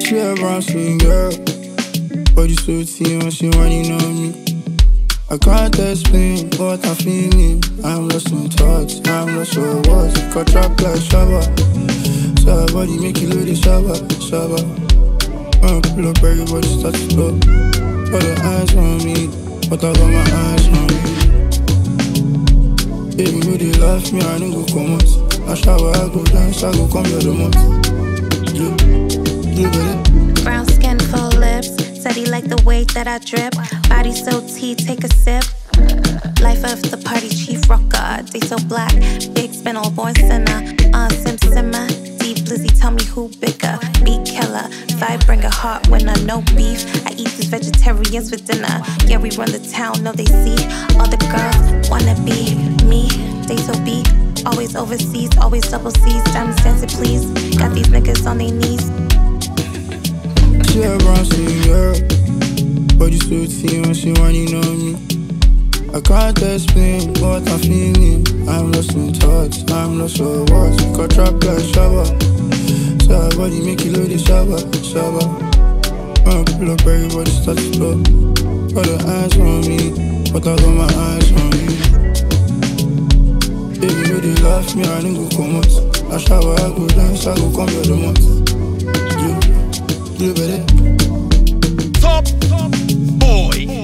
She a brown skin girl, body so thin when she whining on me. I can't explain what I'm feeling. I'm lost in thoughts, I'm lost for words. Got trapped like Shabba. So her body make you lose the Shabba. When I pull up, everybody starts to slow. Got her eyes on me, but I got my eyes on you. Baby, you they love me, I don't go come out. I shower, I go dance, I go come the other month. You get it? Brown skin, full lips. Said he liked the way that I drip. Body so tea, take a sip. Life of the party, chief rocker. They so black, big spin, old boy sinner. Simmer. Deep Lizzy, tell me who bigger. Beat killer, vibe bring a heart winner. No beef, I eat these vegetarians for dinner. Yeah, we run the town, no they see. All the girls wanna be me. They so beat, always overseas, always double C's. Diamonds dancing please, got these niggas on their knees. She a brown skin girl, body so thin when she whining on me. I can't explain what I'm feeling. I'm lost in thoughts, I'm lost for words. Got trapped like Shabba. So her body make you lose the Shabba. When I pull up, everybody starts to slow. Got her eyes on me, but I got my eyes on you. Baby, you they love me, I don't go come out. I shower, I go dance, I go come the other month. You better. Top boy.